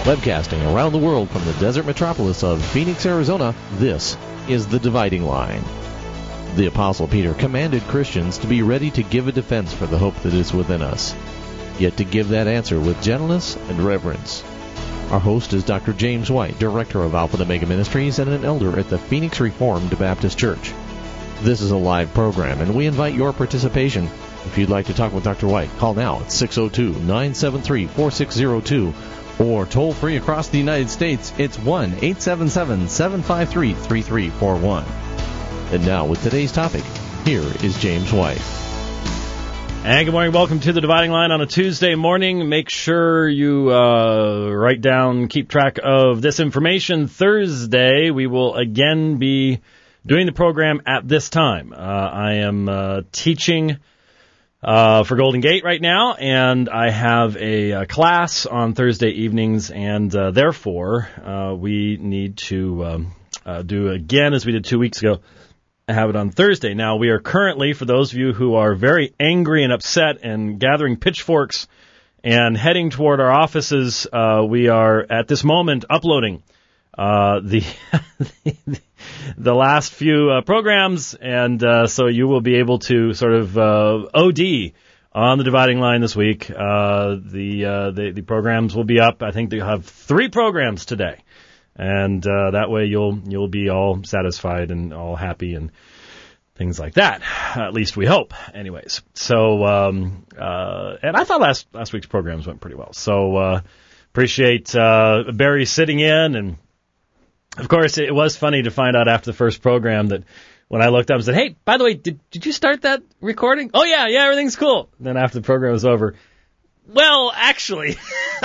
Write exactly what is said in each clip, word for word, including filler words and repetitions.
Webcasting around the world from the desert metropolis of Phoenix, Arizona, this is The Dividing Line. The Apostle Peter commanded Christians to be ready to give a defense for the hope that is within us, yet to give that answer with gentleness and reverence. Our host is Doctor James White, Director of Alpha and Omega Ministries and an elder at the Phoenix Reformed Baptist Church. This is a live program, and we invite your participation. If you'd like to talk with Doctor White, call now at six oh two, nine seven three, four six oh two, or toll free across the United States, it's one eight seven seven, seven five three, three three four one. And now, with today's topic, here is James White. And good morning. Welcome to The Dividing Line on a Tuesday morning. Make sure you uh, write down, keep track of this information. Thursday, we will again be doing the program at this time. Uh, I am uh, teaching uh, for Golden Gate right now, and I have a, a class on Thursday evenings, and uh, therefore uh, we need to um, uh, do again, as we did two weeks ago, have it on Thursday. Now, we are currently, for those of you who are very angry and upset and gathering pitchforks and heading toward our offices, uh, we are at this moment uploading uh, the, the the last few uh, programs, and uh, so you will be able to sort of uh, O D on the Dividing Line this week. Uh, the, uh, the the programs will be up. I think they'll have three programs today. And uh, that way you'll you'll be all satisfied and all happy and things like that. At least we hope. Anyways, so um, uh, and I thought last last week's programs went pretty well. So uh, appreciate uh, Barry sitting in, and of course it was funny to find out after the first program that when I looked up and said, "Hey, by the way, did did you start that recording?" "Oh yeah, yeah, everything's cool." And then after the program was over, well, actually.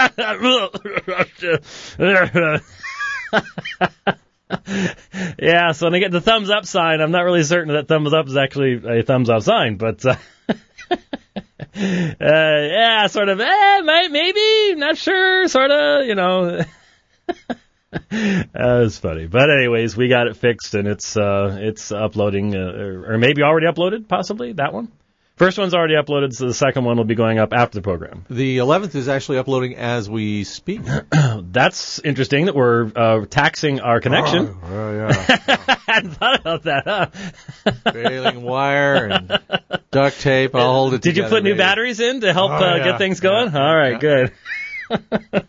Yeah, so when I get the thumbs up sign, I'm not really certain that thumbs up is actually a thumbs up sign, but uh, uh, yeah, sort of, eh, maybe, not sure, sort of, you know. That was funny. But anyways, we got it fixed, and it's uh, it's uploading, uh, or, or maybe already uploaded, possibly, that one. First one's already uploaded, so the second one will be going up after the program. The eleventh is actually uploading as we speak. That's interesting that we're uh, taxing our connection. Oh, oh yeah. I hadn't thought about that, huh? Baling wire and duct tape. I'll hold it Did together, you put new maybe. batteries in to help oh, uh, yeah. get things going? Yeah. All right, yeah. good.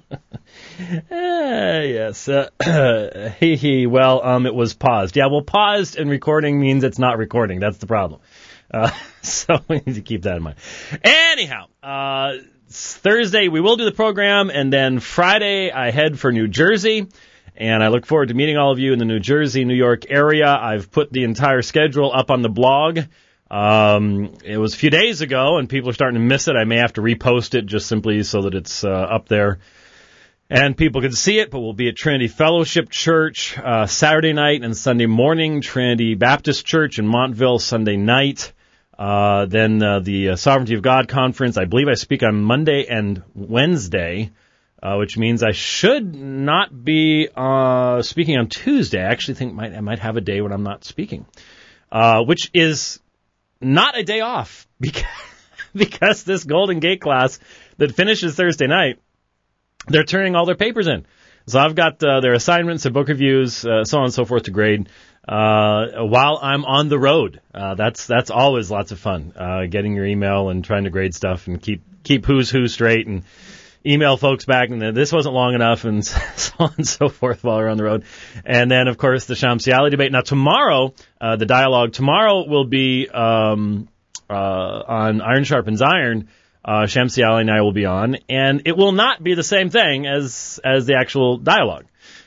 Uh, yes. Uh, he, he. Well, um, it was paused. Yeah, well, paused and recording means it's not recording. That's the problem. Uh, so we need to keep that in mind. Anyhow, uh, Thursday we will do the program, and then Friday I head for New Jersey, and I look forward to meeting all of you in the New Jersey, New York area. I've put the entire schedule up on the blog. Um, it was a few days ago, and people are starting to miss it. I may have to repost it just simply so that it's uh, up there and people can see it, but we'll be at Trinity Fellowship Church uh, Saturday night and Sunday morning, Trinity Baptist Church in Montville Sunday night. Uh, then uh, the uh, Sovereignty of God Conference, I believe I speak on Monday and Wednesday, uh, which means I should not be uh, speaking on Tuesday. I actually think might, I might have a day when I'm not speaking, uh, which is not a day off because, because this Golden Gate class that finishes Thursday night, they're turning all their papers in. So I've got uh, their assignments, their book reviews, uh, so on and so forth to grade uh, while I'm on the road. Uh, that's that's always lots of fun, uh, getting your email and trying to grade stuff and keep keep who's who straight and email folks back. And this wasn't long enough and so on and so forth while we're on the road. And then, of course, the Shamsiali debate. Now, tomorrow, uh, the dialogue tomorrow will be um, uh, on Iron Sharpens Iron. Uh, Shamsiali and I will be on, and it will not be the same thing as as the actual dialogue.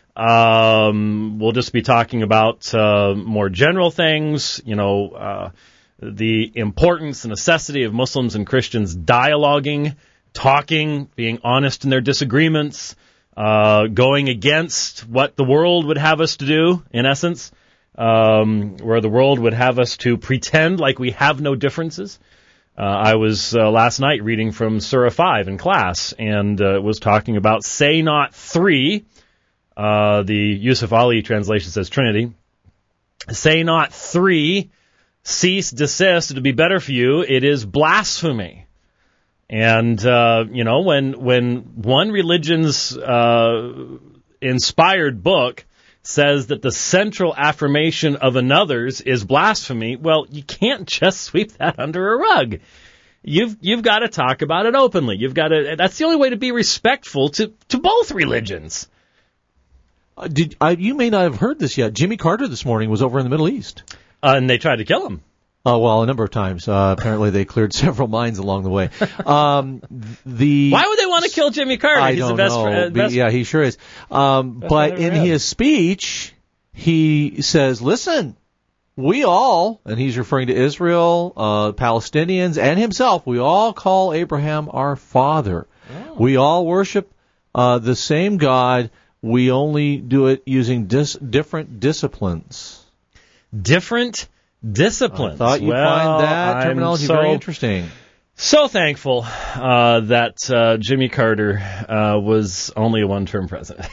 Um, we'll just be talking about uh, more general things, you know, uh, the importance, the necessity of Muslims and Christians dialoguing, talking, being honest in their disagreements, uh, going against what the world would have us to do, in essence, um, where the world would have us to pretend like we have no differences. Uh, I was uh, last night reading from Surah five in class, and uh, was talking about say not three. Uh, the Yusuf Ali translation says Trinity. Say not three, cease, desist, it would be better for you. It is blasphemy. And, uh, you know, when when one religion's uh, inspired book says that the central affirmation of another's is blasphemy, well, you can't just sweep that under a rug. You've you've got to talk about it openly. You've got to. That's the only way to be respectful to, to both religions. Uh, did I, you may not have heard this yet. Jimmy Carter this morning was over in the Middle East. Uh, and they tried to kill him. Oh, well, a number of times. Uh, apparently they cleared several mines along the way. Um, the Why would they want to kill Jimmy Carter? I He's don't the best, know. uh, best Yeah, he sure is. Um, but in his speech, he says, listen, we all, and he's referring to Israel, uh, Palestinians, and himself, we all call Abraham our father. Oh. We all worship uh, the same God. We only do it using dis- different disciplines. Different disciplines. I thought you'd well, find that terminology so, very interesting. So thankful uh, that uh, Jimmy Carter uh, was only a one-term president.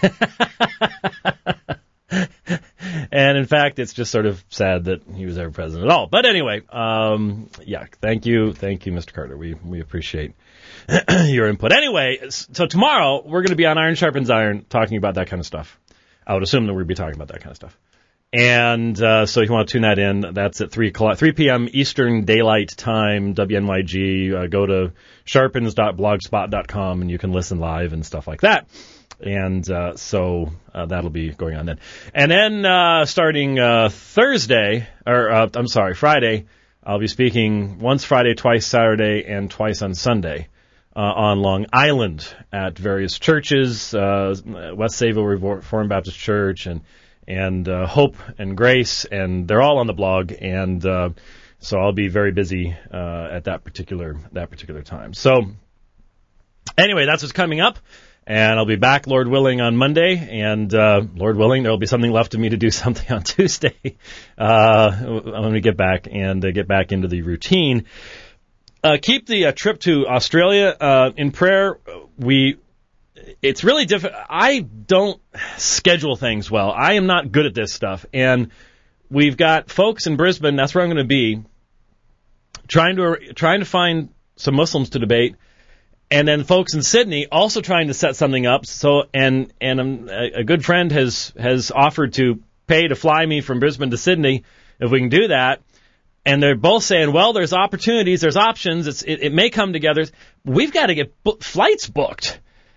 And in fact, it's just sort of sad that he was ever president at all. But anyway, um, yeah, thank you, thank you, Mister Carter. We we appreciate your input. Anyway, so tomorrow we're going to be on Iron Sharpens Iron talking about that kind of stuff. I would assume that we'd be talking about that kind of stuff. And uh, so if you want to tune that in, that's at three o'clock, three p.m. Eastern Daylight Time, W N Y G. Uh, go to sharpens dot blogspot dot com and you can listen live and stuff like that. And uh, so uh, that'll be going on then. And then uh, starting uh, Thursday, or uh, I'm sorry, Friday, I'll be speaking once Friday, twice Saturday, and twice on Sunday uh, on Long Island at various churches, uh, West Sayville Reformed Baptist Church, and and uh, Hope and Grace, and they're all on the blog. And uh, so I'll be very busy uh, at that particular that particular time. So anyway, that's what's coming up. And I'll be back, Lord willing, on Monday. And, uh, Lord willing, there'll be something left of me to do something on Tuesday. Uh, I'm going to get back and uh, get back into the routine. Uh, keep the uh, trip to Australia, uh, in prayer. We, it's really difficult. I don't schedule things well. I am not good at this stuff. And we've got folks in Brisbane, that's where I'm going to be, trying to, trying to find some Muslims to debate. And then folks in Sydney also trying to set something up. So, and and um, a, a good friend has has offered to pay to fly me from Brisbane to Sydney if we can do that. And they're both saying, well, there's opportunities, there's options. It's it, it may come together. We've got to get bu- flights booked,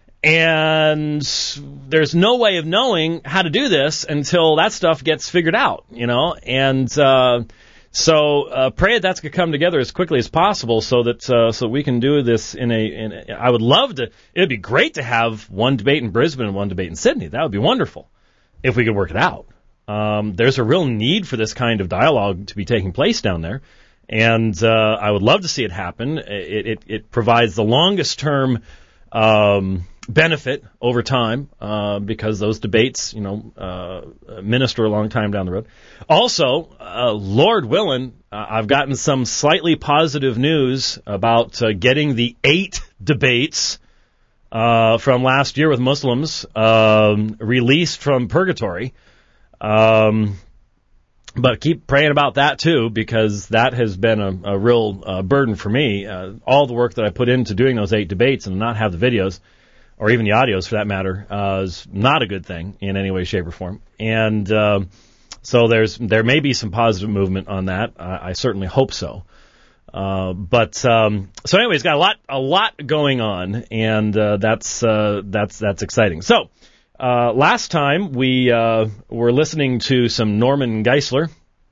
and there's no way of knowing how to do this until that stuff gets figured out. You know, and. Uh, So uh, pray that that's going to come together as quickly as possible, so that uh, so we can do this in a, in a. I would love to. It'd be great to have one debate in Brisbane and one debate in Sydney. That would be wonderful if we could work it out. Um, there's a real need for this kind of dialogue to be taking place down there, and uh, I would love to see it happen. It it, it provides the longest term um, benefit over time uh, because those debates, you know, uh, minister a long time down the road. Also, uh, Lord willing, uh, I've gotten some slightly positive news about uh, getting the eight debates uh, from last year with Muslims um, released from purgatory. Um, but keep praying about that too, because that has been a, a real uh, burden for me. Uh, all the work that I put into doing those eight debates and not have the videos, or even the audios for that matter, uh, is not a good thing in any way, shape, or form. And uh, so there's there may be some positive movement on that. I, I certainly hope so. Uh, but um, so anyway, it's got a lot a lot going on, and uh, that's uh, that's that's exciting. So uh, last time we uh, were listening to some Norman Geisler,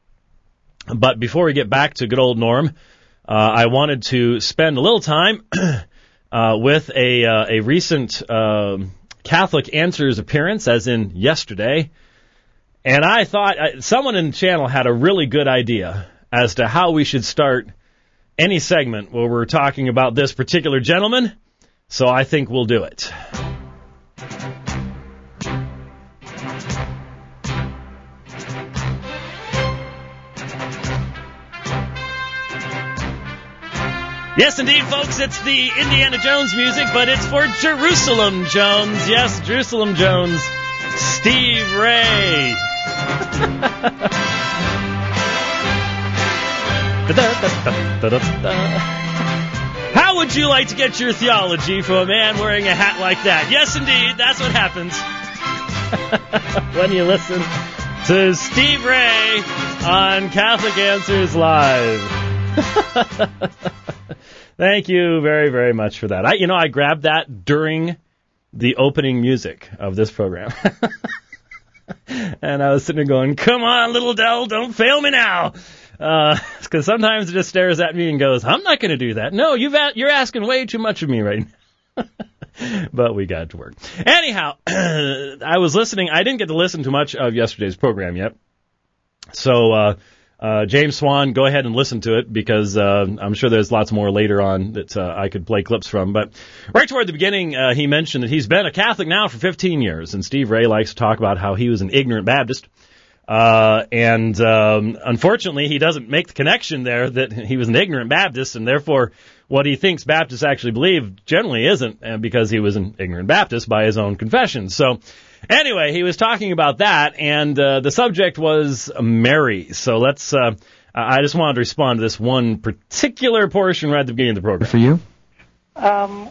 but before we get back to good old Norm, uh, I wanted to spend a little time. Uh, with a uh, a recent uh, Catholic Answers appearance, as in yesterday, and I thought uh, someone in the channel had a really good idea as to how we should start any segment where we're talking about this particular gentleman, so I think we'll do it. Yes, indeed, folks, it's the Indiana Jones music, but it's for Jerusalem Jones. Yes, Jerusalem Jones. Steve Ray. How would you like to get your theology from a man wearing a hat like that? Yes, indeed, that's what happens when you listen to Steve Ray on Catholic Answers Live. Thank you very, very much for that. I, you know, I grabbed that during the opening music of this program. And I was sitting there going, come on, little Dell, don't fail me now. Because uh, sometimes it just stares at me and goes, I'm not going to do that. No, you've a- you're asking way too much of me right now. But we got to work. Anyhow, I was listening. I didn't get to listen to much of yesterday's program yet. So, uh, uh, James Swan, go ahead and listen to it because uh, I'm sure there's lots more later on that uh, I could play clips from. But right toward the beginning, uh, he mentioned that he's been a Catholic now for fifteen years. And Steve Ray likes to talk about how he was an ignorant Baptist. Uh, and, um, unfortunately, he doesn't make the connection there that he was an ignorant Baptist, and therefore what he thinks Baptists actually believe generally isn't, uh, because he was an ignorant Baptist by his own confession. So, anyway, he was talking about that, and, uh, the subject was Mary. So let's, uh, I just wanted to respond to this one particular portion right at the beginning of the program. For you? Um,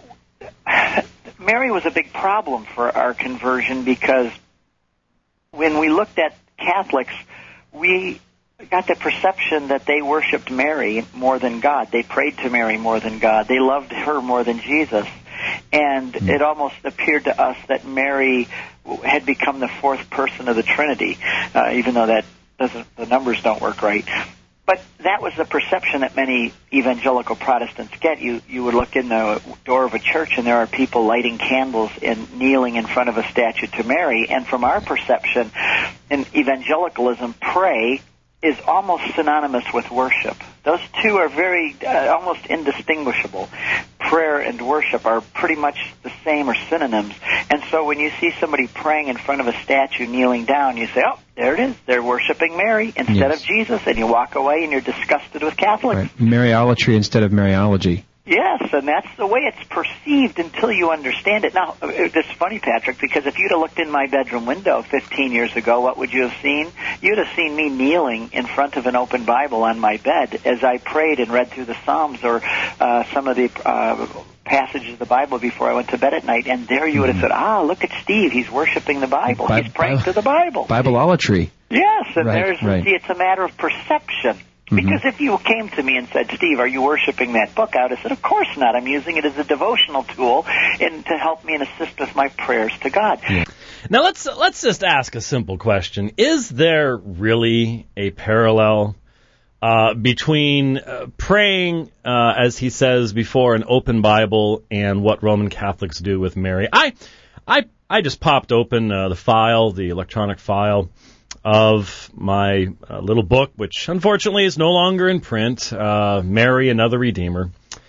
Mary was a big problem for our conversion because when we looked at Catholics, we got the perception that they worshipped Mary more than God. They prayed to Mary more than God. They loved her more than Jesus. And it almost appeared to us that Mary had become the fourth person of the Trinity, uh, even though that doesn't, the numbers don't work right. But that was the perception that many evangelical Protestants get. You you would look in the door of a church and there are people lighting candles and kneeling in front of a statue to Mary. And from our perception, in evangelicalism, pray is almost synonymous with worship. Those two are very, uh, almost indistinguishable. Prayer and worship are pretty much the same or synonyms. And so when you see somebody praying in front of a statue kneeling down, you say, oh, there it is. They're worshiping Mary instead yes. of Jesus. And you walk away and you're disgusted with Catholics. Right. Mariolatry instead of Mariology. Yes, and that's the way it's perceived until you understand it. Now, it's funny, Patrick, because if you'd have looked in my bedroom window fifteen years ago, what would you have seen? You'd have seen me kneeling in front of an open Bible on my bed as I prayed and read through the Psalms or uh, some of the uh, passages of the Bible before I went to bed at night, and there you would have said, ah, look at Steve, he's worshiping the Bible. Bi- he's praying Bi- to the Bible. Bibleolatry. Yes, and right, there's, right. see, it's a matter of perception. Because if you came to me and said, Steve, are you worshiping that book out? I said, of course not. I'm using it as a devotional tool and to help me and assist with my prayers to God. Yeah. Now, let's let's just ask a simple question. Is there really a parallel uh, between uh, praying, uh, as he says, before an open Bible and what Roman Catholics do with Mary? I I, I just popped open uh, the file, the electronic file, of my uh, little book, which unfortunately is no longer in print, uh, Mary, Another Redeemer.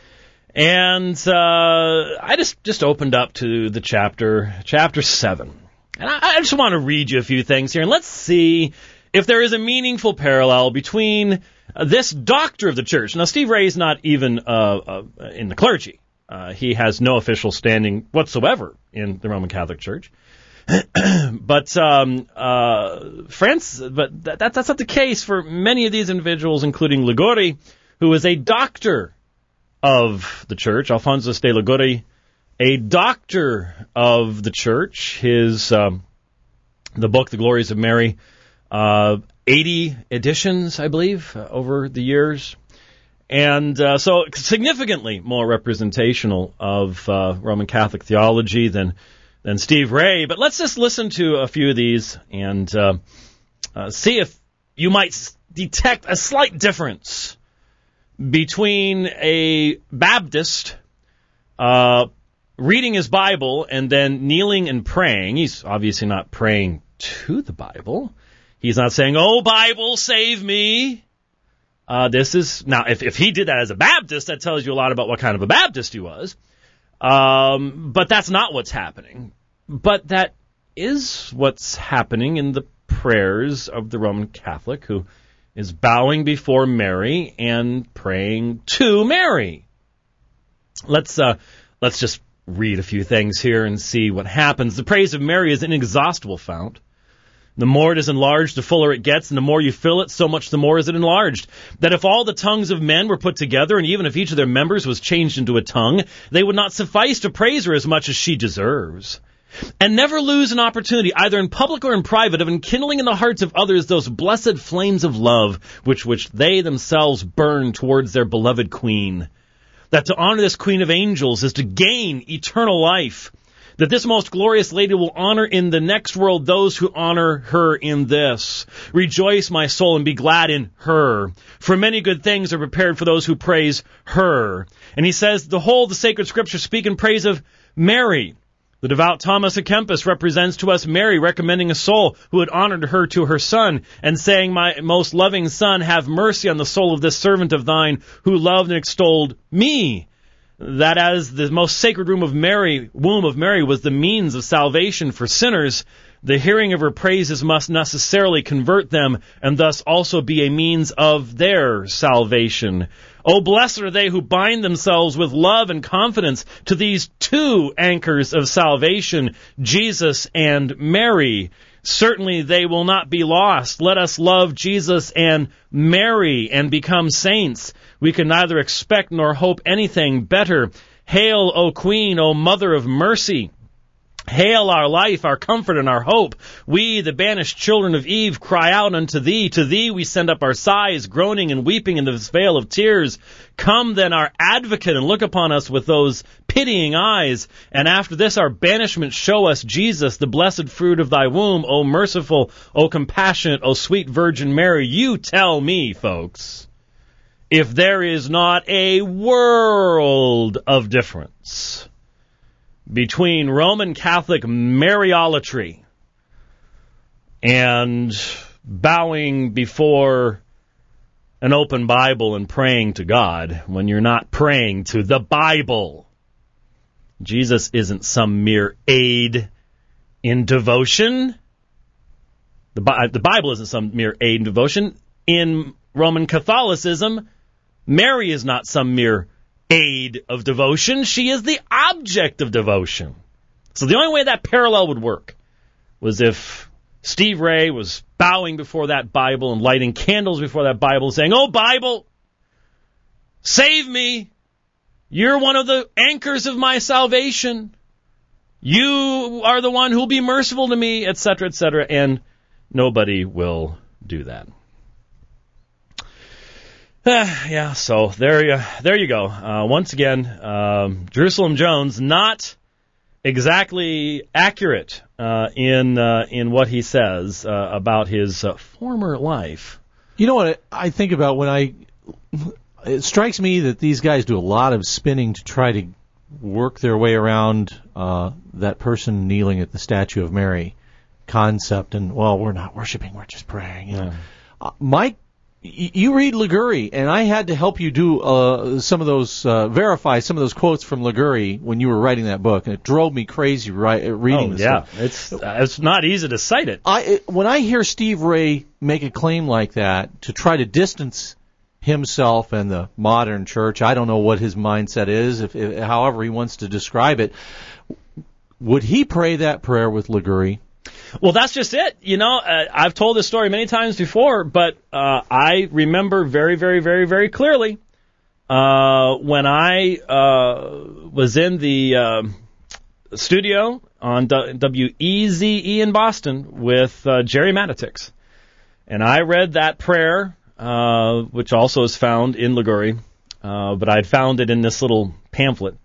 And uh, I just, just opened up to the chapter, chapter seven. And I, I just want to read you a few things here, and let's see if there is a meaningful parallel between uh, this doctor of the church. Now, Steve Ray is not even uh, uh, in the clergy. Uh, he has no official standing whatsoever in the Roman Catholic Church. but um, uh, France, but that, that's not the case for many of these individuals, including Liguori, who is a doctor of the church. Alphonsus de Liguori, a doctor of the church. His um, the book, The Glories of Mary, uh, eighty editions, I believe, uh, over the years. And uh, so significantly more representational of uh, Roman Catholic theology than than Steve Ray. But let's just listen to a few of these and uh, uh, see if you might s- detect a slight difference between a Baptist uh, reading his Bible and then kneeling and praying. He's obviously not praying to the Bible. He's not saying, "Oh, Bible, save me." Uh, this is now, if, if he did that as a Baptist, that tells you a lot about what kind of a Baptist he was. Um, but that's not what's happening. But that is what's happening in the prayers of the Roman Catholic, who is bowing before Mary and praying to Mary. Let's uh, let's just read a few things here and see what happens. The praise of Mary is an inexhaustible fount. The more it is enlarged, the fuller it gets, and the more you fill it, so much the more is it enlarged. That if all the tongues of men were put together, and even if each of their members was changed into a tongue, they would not suffice to praise her as much as she deserves. And never lose an opportunity, either in public or in private, of enkindling in the hearts of others those blessed flames of love, which which they themselves burn towards their beloved queen. That to honor this queen of angels is to gain eternal life. That this most glorious lady will honor in the next world those who honor her in this. Rejoice, my soul, and be glad in her. For many good things are prepared for those who praise her. And he says, the whole of the sacred scriptures speak in praise of Mary. The devout Thomas à Kempis represents to us Mary, recommending a soul who had honored her to her son, and saying, my most loving son, have mercy on the soul of this servant of thine, who loved and extolled me. That as the most sacred room of Mary, womb of Mary was the means of salvation for sinners, the hearing of her praises must necessarily convert them, and thus also be a means of their salvation. Oh, blessed are they who bind themselves with love and confidence to these two anchors of salvation, Jesus and Mary. Certainly they will not be lost. Let us love Jesus and Mary and become saints. We can neither expect nor hope anything better. Hail, O Queen, O Mother of Mercy. Hail our life, our comfort, and our hope. We, the banished children of Eve, cry out unto thee. To thee we send up our sighs, groaning and weeping in this vale of tears. Come then, our advocate, and look upon us with those pitying eyes. And after this our banishment, show us Jesus, the blessed fruit of thy womb. O merciful, O compassionate, O sweet Virgin Mary. You tell me, folks, if there is not a world of difference between Roman Catholic Mariolatry and bowing before an open Bible and praying to God when you're not praying to the Bible. Jesus isn't some mere aid in devotion. The, Bi- the Bible isn't some mere aid in devotion. In Roman Catholicism, Mary is not some mere aid of devotion. She is the object of devotion. So the only way that parallel would work was if Steve Ray was bowing before that Bible and lighting candles before that Bible, saying, "Oh, Bible, save me. You're one of the anchors of my salvation. You are the one who will be merciful to me," et cetera, et cetera. And nobody will do that. Uh, yeah, so there you there you go. Uh, once again, um, Jerusalem Jones not exactly accurate uh, in uh, in what he says uh, about his uh, former life. You know what I think about when I... It strikes me that these guys do a lot of spinning to try to work their way around uh, that person kneeling at the statue of Mary concept, and, well, we're not worshiping, we're just praying. You know? Yeah. uh, my You read Liguori, and I had to help you do uh, some of those, uh, verify some of those quotes from Liguori when you were writing that book, and it drove me crazy ri- reading oh, this yeah. stuff. It's uh, it's not easy to cite it. I it, when I hear Steve Ray make a claim like that to try to distance himself and the modern church, I don't know what his mindset is, if, if however he wants to describe it. Would he pray that prayer with Liguori? Well, that's just it. You know, uh, I've told this story many times before, but uh, I remember very, very, very, very clearly uh, when I uh, was in the uh, studio on W E Z E in Boston with uh, Jerry Matitix. And I read that prayer, uh, which also is found in Liguori, uh, but I'd found it in this little pamphlet.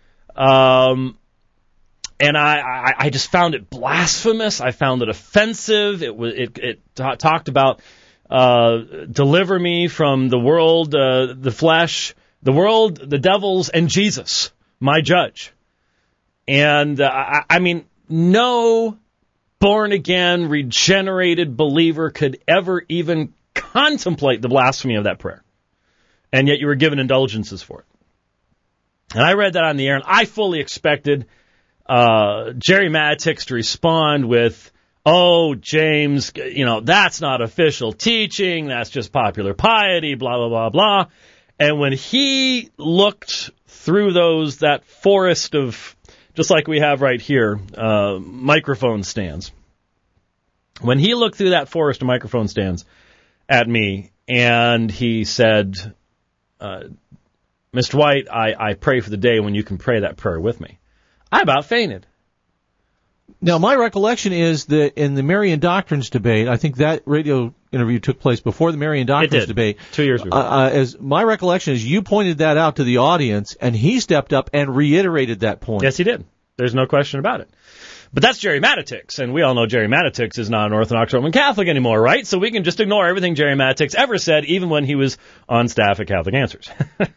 Um And I, I, I just found it blasphemous. I found it offensive. It was it, it t- talked about uh, deliver me from the world, uh, the flesh, the world, the devils, and Jesus, my judge. And uh, I, I mean, no born-again, regenerated believer could ever even contemplate the blasphemy of that prayer. And yet you were given indulgences for it. And I read that on the air, and I fully expected Uh, Jerry Matitix to respond with, "Oh, James, you know, that's not official teaching, that's just popular piety, blah, blah, blah, blah." And when he looked through those, that forest of, just like we have right here, uh, microphone stands, when he looked through that forest of microphone stands at me and he said, uh, Mister White, I, I pray for the day when you can pray that prayer with me, I about fainted. Now, my recollection is that in the Marian Doctrines debate, I think that radio interview took place before the Marian Doctrines debate. Two years before. Uh, uh, as my recollection is, you pointed that out to the audience, and he stepped up and reiterated that point. Yes, he did. There's no question about it. But that's Jerry Matitix, and we all know Jerry Matitix is not an Orthodox Roman Catholic anymore, right? So we can just ignore everything Jerry Matitix ever said, even when he was on staff at Catholic Answers.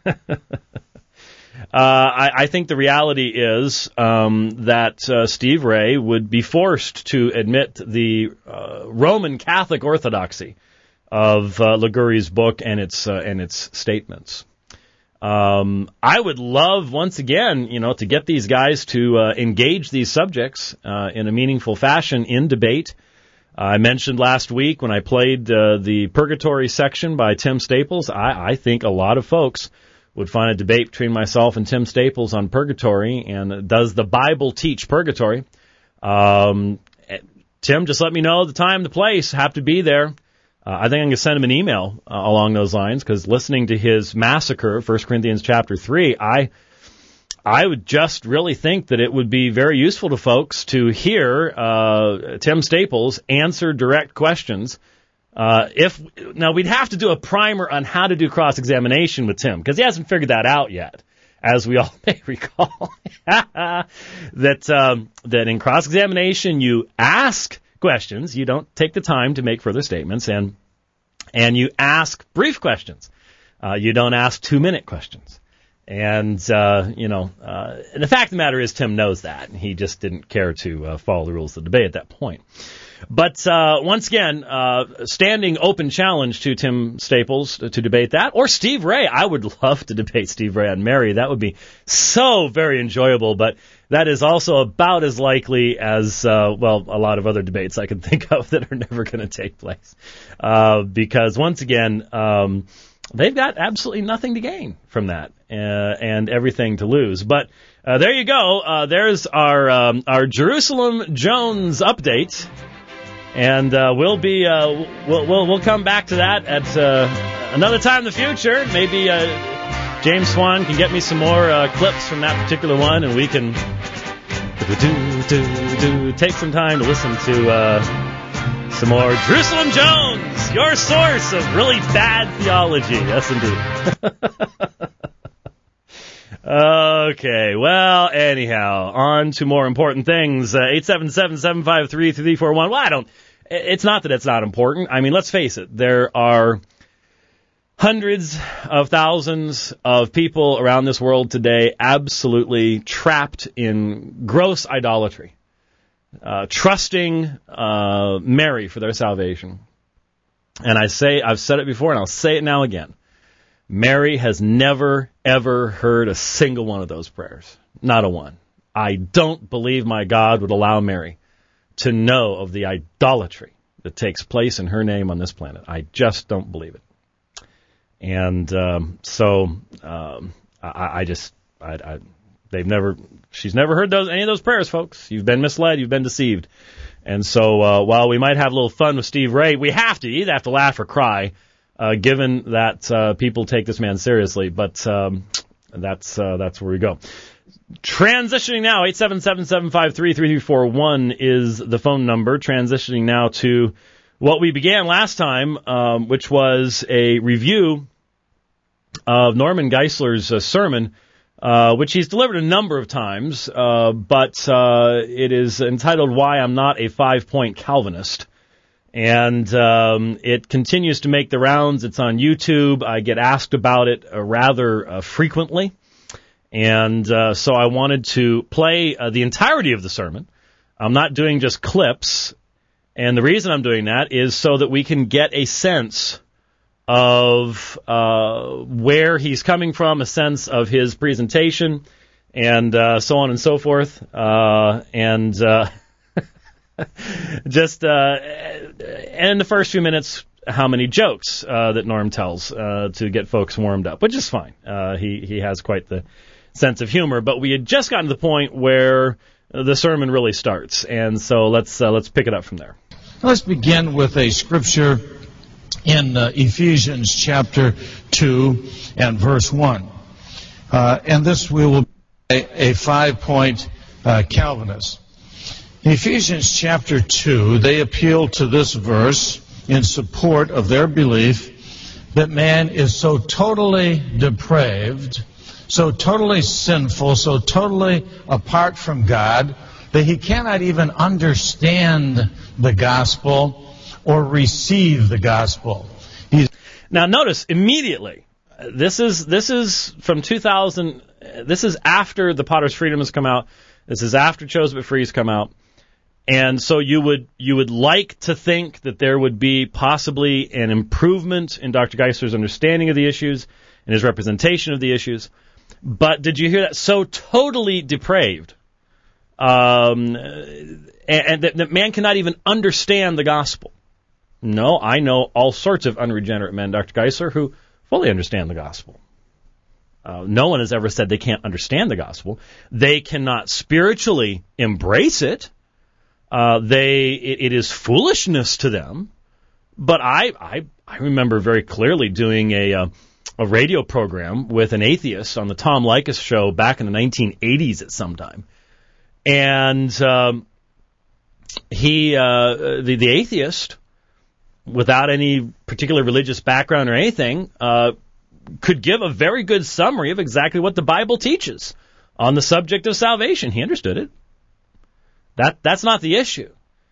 Uh, I, I think the reality is um, that uh, Steve Ray would be forced to admit the uh, Roman Catholic orthodoxy of uh, Liguri's book and its uh, and its statements. Um, I would love, once again, you know, to get these guys to uh, engage these subjects uh, in a meaningful fashion in debate. I mentioned last week when I played uh, the Purgatory section by Tim Staples. I, I think a lot of folks would find a debate between myself and Tim Staples on purgatory and does the Bible teach purgatory. Um, Tim, just let me know the time, the place, have to be there. Uh, I think I'm going to send him an email uh, along those lines because listening to his massacre, First Corinthians chapter three, I I would just really think that it would be very useful to folks to hear uh, Tim Staples answer direct questions. Uh, if now we'd have to do a primer on how to do cross-examination with Tim because he hasn't figured that out yet, as we all may recall. that um, that in cross-examination you ask questions, you don't take the time to make further statements, and and you ask brief questions. Uh, you don't ask two-minute questions. And uh, you know, uh, and the fact of the matter is, Tim knows that, and he just didn't care to uh, follow the rules of the debate at that point. But uh, once again, uh, standing open challenge to Tim Staples to, to debate that, or Steve Ray. I would love to debate Steve Ray on Mary. That would be so very enjoyable, but that is also about as likely as, uh, well, a lot of other debates I can think of that are never going to take place. Uh, because once again, um, they've got absolutely nothing to gain from that uh, and everything to lose. But uh, there you go. Uh, there's our um, our Jerusalem Jones update. And uh, we'll be uh, we'll, we'll we'll come back to that at uh, another time in the future. Maybe uh, James Swan can get me some more uh, clips from that particular one, and we can do, do, do, take some time to listen to uh, some more Jerusalem Jones, your source of really bad theology. Yes, indeed. Okay, well, anyhow, on to more important things. Uh, eight seven seven, seven five three, three four one. Well, I don't, it's not that it's not important. I mean, let's face it, there are hundreds of thousands of people around this world today absolutely trapped in gross idolatry, uh, trusting uh, Mary for their salvation. And I say, I've said it before, and I'll say it now again. Mary has never, ever heard a single one of those prayers. Not a one. I don't believe my God would allow Mary to know of the idolatry that takes place in her name on this planet. I just don't believe it. And um, so um, I, I just, I, I, they've never, she's never heard those any of those prayers, folks. You've been misled. You've been deceived. And so uh, while we might have a little fun with Steve Ray, we have to. You either have to laugh or cry. Uh, given that uh, people take this man seriously, but um, that's uh, that's where we go. Transitioning now, eight seven seven, seven five three, three three four one is the phone number. Transitioning now to what we began last time, um, which was a review of Norman Geisler's uh, sermon, uh, which he's delivered a number of times, uh, but uh, it is entitled "Why I'm Not a Five-Point Calvinist." And um, it continues to make the rounds. It's on YouTube. I get asked about it uh, rather uh, frequently. And uh, so I wanted to play uh, the entirety of the sermon. I'm not doing just clips. And the reason I'm doing that is so that we can get a sense of uh, where he's coming from, a sense of his presentation, and uh, so on and so forth. Uh, and... Uh, Just, uh, and in the first few minutes, how many jokes, uh, that Norm tells, uh, to get folks warmed up, which is fine. Uh, he, he has quite the sense of humor, but we had just gotten to the point where the sermon really starts. And so let's, uh, let's pick it up from there. Let's begin with a scripture in uh, Ephesians chapter two and verse one. Uh, and this we will be a, a five-point uh, Calvinist. In Ephesians chapter two, they appeal to this verse in support of their belief that man is so totally depraved, so totally sinful, so totally apart from God, that he cannot even understand the gospel or receive the gospel. He's now notice immediately, this is this is from two thousand, this is after The Potter's Freedom has come out, this is after Chosen But Free has come out, and so you would you would like to think that there would be possibly an improvement in Doctor Geisler's understanding of the issues and his representation of the issues. But did you hear that? So totally depraved, um, and, and that, that man cannot even understand the gospel. No, I know all sorts of unregenerate men, Doctor Geisler, who fully understand the gospel. Uh, no one has ever said they can't understand the gospel. They cannot spiritually embrace it. Uh, they it, it is foolishness to them. But I I, I remember very clearly doing a uh, a radio program with an atheist on the Tom Leykis show back in the nineteen eighties at some time, and um, he uh, the the atheist, without any particular religious background or anything, uh, could give a very good summary of exactly what the Bible teaches on the subject of salvation. He understood it. That that's not the issue.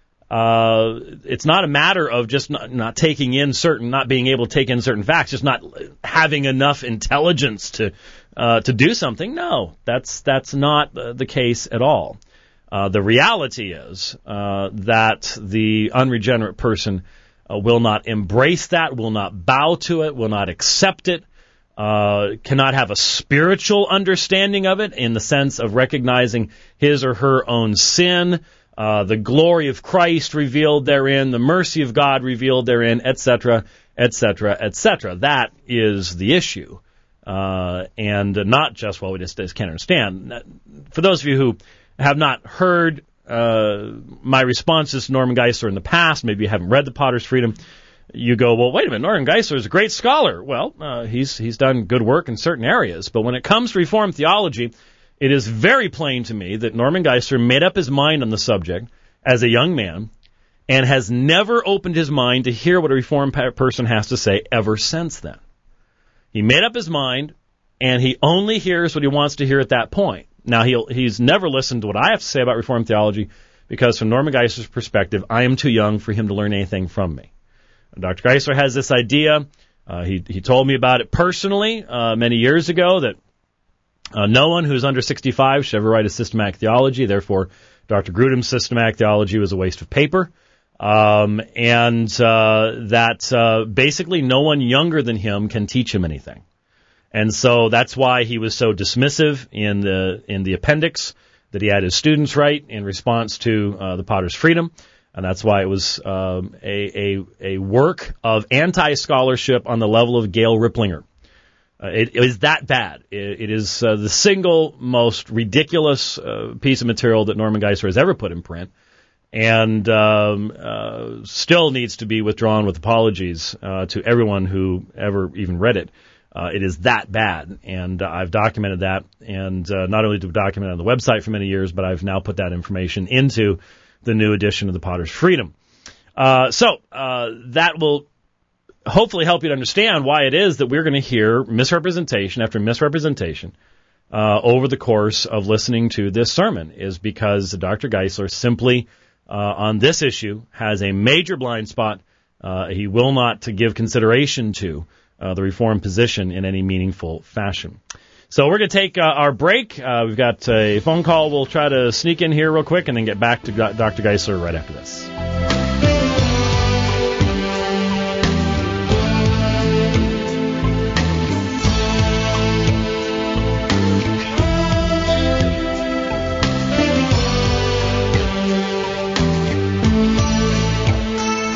Uh, it's not a matter of just not, not taking in certain, not being able to take in certain facts, just not having enough intelligence to uh, to do something. No, that's that's not uh, the case at all. Uh, the reality is uh, that the unregenerate person uh, will not embrace that, will not bow to it, will not accept it, uh, cannot have a spiritual understanding of it in the sense of recognizing his or her own sin, uh, the glory of Christ revealed therein, the mercy of God revealed therein, et cetera, et cetera, et cetera. That is the issue. Uh, and not just, well, we just, just can't understand. For those of you who have not heard uh, my responses to Norman Geisler in the past, maybe you haven't read The Potter's Freedom, you go, well, wait a minute, Norman Geisler is a great scholar. Well, uh, he's he's done good work in certain areas, but when it comes to Reformed theology, it is very plain to me that Norman Geisler made up his mind on the subject as a young man and has never opened his mind to hear what a Reformed person has to say ever since then. He made up his mind, and he only hears what he wants to hear at that point. Now, he'll, he's never listened to what I have to say about Reformed theology because from Norman Geisler's perspective, I am too young for him to learn anything from me. Doctor Geisler has this idea. Uh, he, he told me about it personally uh, many years ago that uh, no one who's under sixty-five should ever write a systematic theology. Therefore, Doctor Grudem's systematic theology was a waste of paper. Um, and uh, that uh, basically no one younger than him can teach him anything. And so that's why he was so dismissive in the in the appendix that he had his students write in response to uh, The Potter's Freedom. And that's why it was um, a, a a work of anti-scholarship on the level of Gail Ripplinger. Uh, it, it is that bad. It, it is uh, the single most ridiculous uh, piece of material that Norman Geisler has ever put in print, and um, uh, still needs to be withdrawn with apologies uh, to everyone who ever even read it. Uh, it is that bad, and uh, I've documented that, and uh, not only do we document it on the website for many years, but I've now put that information into the new edition of The Potter's Freedom. Uh, so uh, that will hopefully help you to understand why it is that we're going to hear misrepresentation after misrepresentation uh, over the course of listening to this sermon, is because Doctor Geisler simply, uh, on this issue, has a major blind spot. Uh, he will not to give consideration to uh, the Reformed position in any meaningful fashion. So we're going to take uh, our break. Uh, we've got a phone call we'll try to sneak in here real quick and then get back to Doctor Geisler right after this.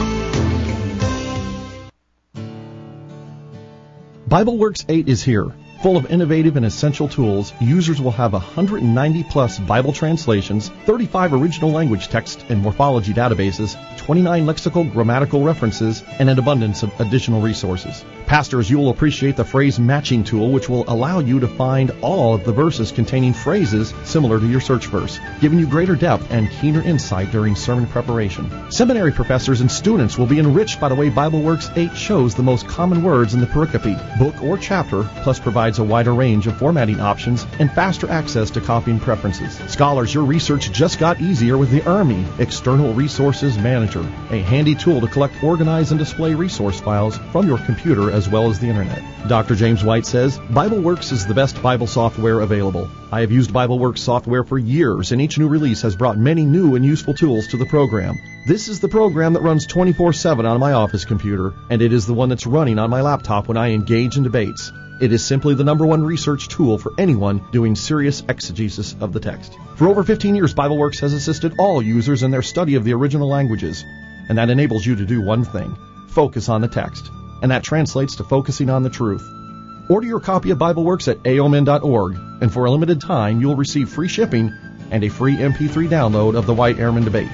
BibleWorks eight is here. Full of innovative and essential tools, users will have one hundred ninety plus Bible translations, thirty-five original language text and morphology databases, twenty-nine lexical grammatical references, and an abundance of additional resources. Pastors, you will appreciate the phrase matching tool, which will allow you to find all of the verses containing phrases similar to your search verse, giving you greater depth and keener insight during sermon preparation. Seminary professors and students will be enriched by the way BibleWorks eight shows the most common words in the pericope, book, or chapter, plus provides a wider range of formatting options and faster access to copying preferences. Scholars, your research just got easier with the E R M I, External Resources Manager, a handy tool to collect, organize, and display resource files from your computer as well as the Internet. Doctor James White says, BibleWorks is the best Bible software available. I have used BibleWorks software for years, and each new release has brought many new and useful tools to the program. This is the program that runs twenty-four seven on my office computer, and it is the one that's running on my laptop when I engage in debates. It is simply the number one research tool for anyone doing serious exegesis of the text. For over fifteen years, BibleWorks has assisted all users in their study of the original languages, and that enables you to do one thing: focus on the text, and that translates to focusing on the truth. Order your copy of BibleWorks at A O M N dot org, and for a limited time, you'll receive free shipping and a free M P three download of the White-Ehrman debate.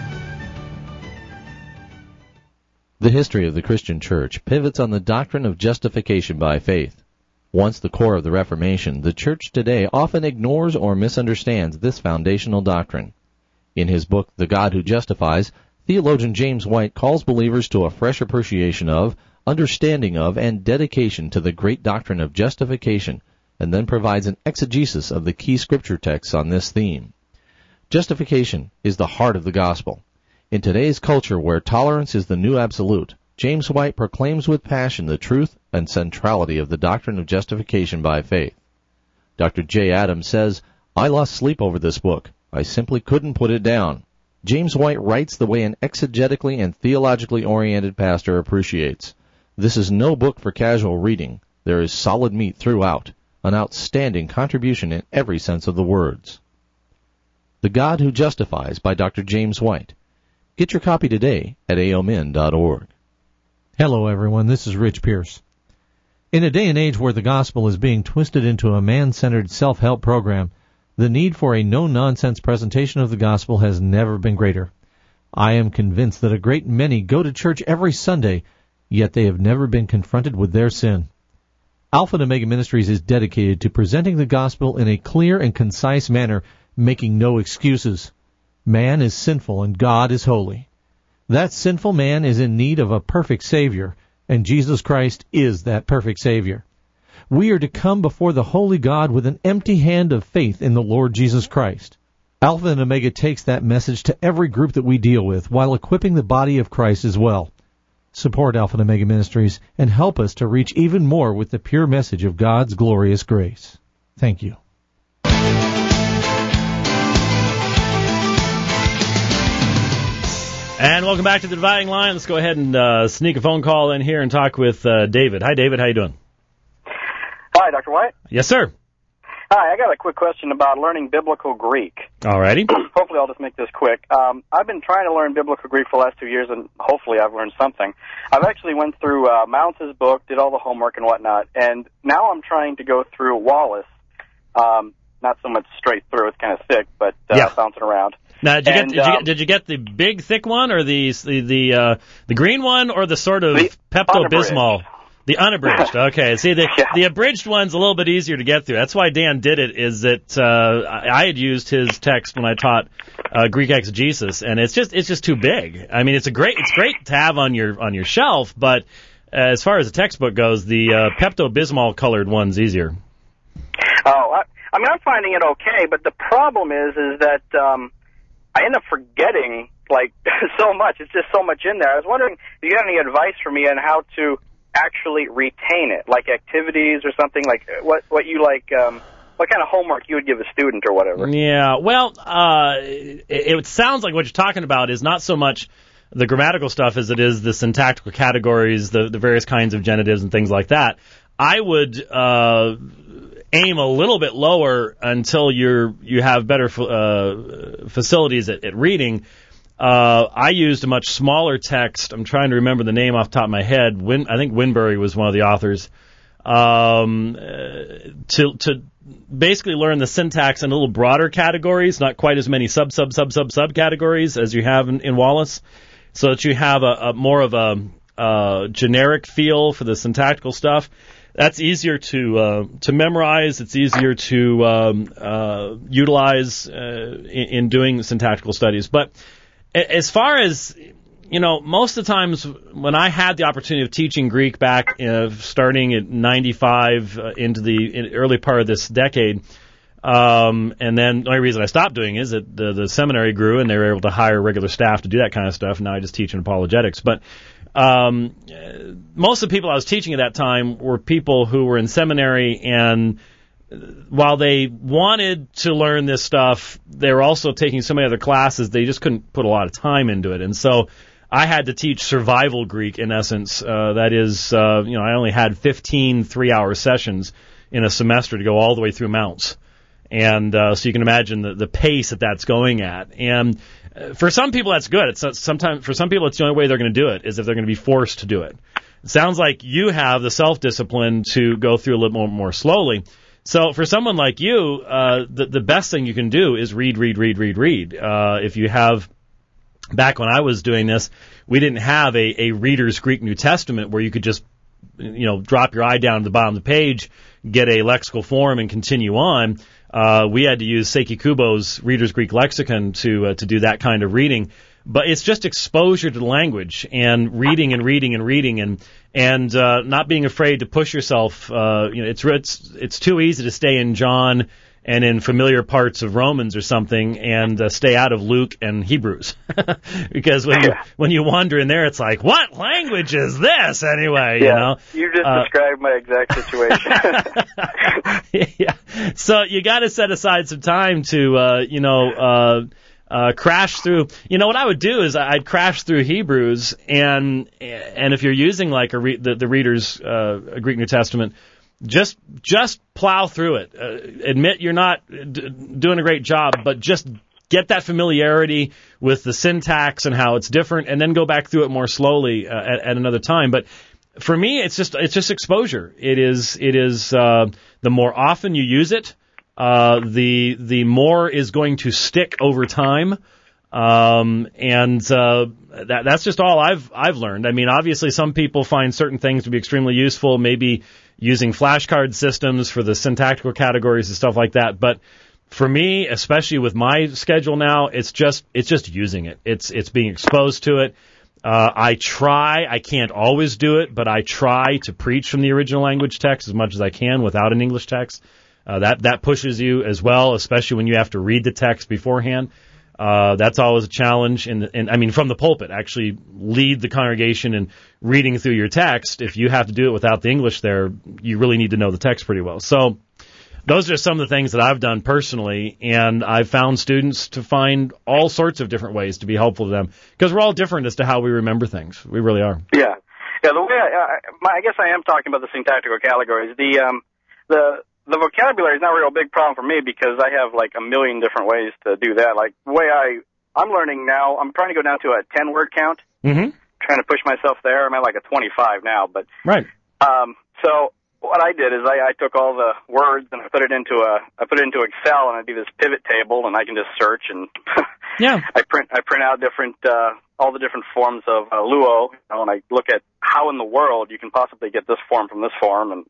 The history of the Christian Church pivots on the doctrine of justification by faith. Once the core of the Reformation, the Church today often ignores or misunderstands this foundational doctrine. In his book, The God Who Justifies, theologian James White calls believers to a fresh appreciation of, understanding of, and dedication to the great doctrine of justification, and then provides an exegesis of the key scripture texts on this theme. Justification is the heart of the gospel. In today's culture where tolerance is the new absolute, James White proclaims with passion the truth and centrality of the doctrine of justification by faith. Doctor J. Adams says, I lost sleep over this book. I simply couldn't put it down. James White writes the way an exegetically and theologically oriented pastor appreciates. This is no book for casual reading. There is solid meat throughout, an outstanding contribution in every sense of the words. The God Who Justifies by Doctor James White. Get your copy today at A O M N dot org. Hello, everyone. This is Rich Pierce. In a day and age where the gospel is being twisted into a man-centered self-help program, the need for a no-nonsense presentation of the gospel has never been greater. I am convinced that a great many go to church every Sunday, yet they have never been confronted with their sin. Alpha and Omega Ministries is dedicated to presenting the gospel in a clear and concise manner, making no excuses. Man is sinful and God is holy. That sinful man is in need of a perfect Savior, and Jesus Christ is that perfect Savior. We are to come before the holy God with an empty hand of faith in the Lord Jesus Christ. Alpha and Omega takes that message to every group that we deal with while equipping the body of Christ as well. Support Alpha and Omega Ministries and help us to reach even more with the pure message of God's glorious grace. Thank you. And welcome back to the Dividing Line. Let's go ahead and uh, sneak a phone call in here and talk with uh, David. Hi, David. How you doing? Hi, Doctor White. Yes, sir. Hi, I got a quick question about learning Biblical Greek. All righty. Hopefully I'll just make this quick. Um, I've been trying to learn Biblical Greek for the last two years, and hopefully I've learned something. I've actually went through uh, Mounce's book, did all the homework and whatnot, and now I'm trying to go through Wallace. Um, not so much straight through, it's kind of thick, but uh, yeah. bouncing around. Now, did you, and, get, did, um, you get, did you get the big, thick one, or the the the, uh, the green one, or the sort of Pepto-Bismol? The unabridged. Okay. See, the yeah. the abridged one's a little bit easier to get through. That's why Dan did it. Is that uh, I had used his text when I taught uh, Greek exegesis, and it's just it's just too big. I mean, it's a great it's great to have on your on your shelf, but uh, as far as the textbook goes, the uh, Pepto-Bismol colored one's easier. Oh, I, I mean, I'm finding it okay, but the problem is is that. Um, I end up forgetting, like, so much. It's just so much in there. I was wondering if you had any advice for me on how to actually retain it, like activities or something, like what, what you like, um, what kind of homework you would give a student or whatever. Yeah, well, uh, it, it sounds like what you're talking about is not so much the grammatical stuff as it is the syntactical categories, the, the various kinds of genitives and things like that. I would uh, aim a little bit lower until you're you have better uh, facilities at, at reading. Uh, I used a much smaller text. I'm trying to remember the name off the top of my head. Win, I think Winbury was one of the authors. um, uh, to to basically learn the syntax in a little broader categories, not quite as many sub sub sub sub sub categories as you have in, in Wallace, so that you have a, a more of a uh, generic feel for the syntactical stuff. That's easier to uh, to memorize. It's easier to um, uh, utilize uh, in, in doing syntactical studies. But as far as, you know, most of the times when I had the opportunity of teaching Greek back uh, starting at ninety-five uh, into the in early part of this decade, um, and then the only reason I stopped doing it is that the, the seminary grew and they were able to hire regular staff to do that kind of stuff. Now I just teach in apologetics. But um, most of the people I was teaching at that time were people who were in seminary, and while they wanted to learn this stuff, they were also taking so many other classes, they just couldn't put a lot of time into it. And so I had to teach survival Greek, in essence. Uh, that is, uh, you know, I only had fifteen three-hour sessions in a semester to go all the way through Mounts. And uh, so you can imagine the, the pace that that's going at. And uh, for some people, that's good. It's sometimes for some people, it's the only way they're going to do it is if they're going to be forced to do it. It sounds like you have the self-discipline to go through a little more, more slowly. So for someone like you, uh, the, the best thing you can do is read, read, read, read, read. Uh, if you have, back when I was doing this, we didn't have a, a reader's Greek New Testament where you could just, you know, drop your eye down to the bottom of the page, get a lexical form, and continue on. Uh, we had to use Seiki Kubo's Reader's Greek Lexicon to uh, to do that kind of reading. But it's just exposure to the language and reading and reading and reading and and uh, not being afraid to push yourself. Uh, you know, it's it's it's too easy to stay in John and in familiar parts of Romans or something, and uh, stay out of Luke and Hebrews, because when you when you wander in there, it's like, what language is this anyway? Yeah, you know, you just uh, described my exact situation. Yeah, so you got to set aside some time to uh, you know. Uh, Uh, crash through. You know what I would do is I'd crash through Hebrews, and and if you're using like a re, the, the reader's uh, Greek New Testament, just just plow through it. Uh, admit you're not d- doing a great job, but just get that familiarity with the syntax and how it's different, and then go back through it more slowly uh, at, at another time. But for me, it's just it's just exposure. It is it is uh, the more often you use it, Uh, the the more is going to stick over time, um, and uh, that that's just all I've I've learned. I mean, obviously, some people find certain things to be extremely useful, maybe using flashcard systems for the syntactical categories and stuff like that. But for me, especially with my schedule now, it's just it's just using it. It's it's being exposed to it. Uh, I try. I can't always do it, but I try to preach from the original language text as much as I can without an English text. Uh, that, that pushes you as well, especially when you have to read the text beforehand. Uh, that's always a challenge. And, and I mean, from the pulpit, actually lead the congregation in reading through your text. If you have to do it without the English there, you really need to know the text pretty well. So those are some of the things that I've done personally, and I've found students to find all sorts of different ways to be helpful to them, because we're all different as to how we remember things. We really are. Yeah. Yeah, the way I, I, my, I guess I am talking about the syntactical categories. The, um, the, The vocabulary is not really a big problem for me because I have like a million different ways to do that. Like the way I, I'm learning now, I'm trying to go down to a ten word count. Mm-hmm. Trying to push myself there. I'm at like a twenty-five now, but. Right. Um, so what I did is I, I took all the words and I put it into a, I put it into Excel, and I do this pivot table, and I can just search, and yeah. I print, I print out different, uh, all the different forms of uh, Luo, you know, and I look at how in the world you can possibly get this form from this form, and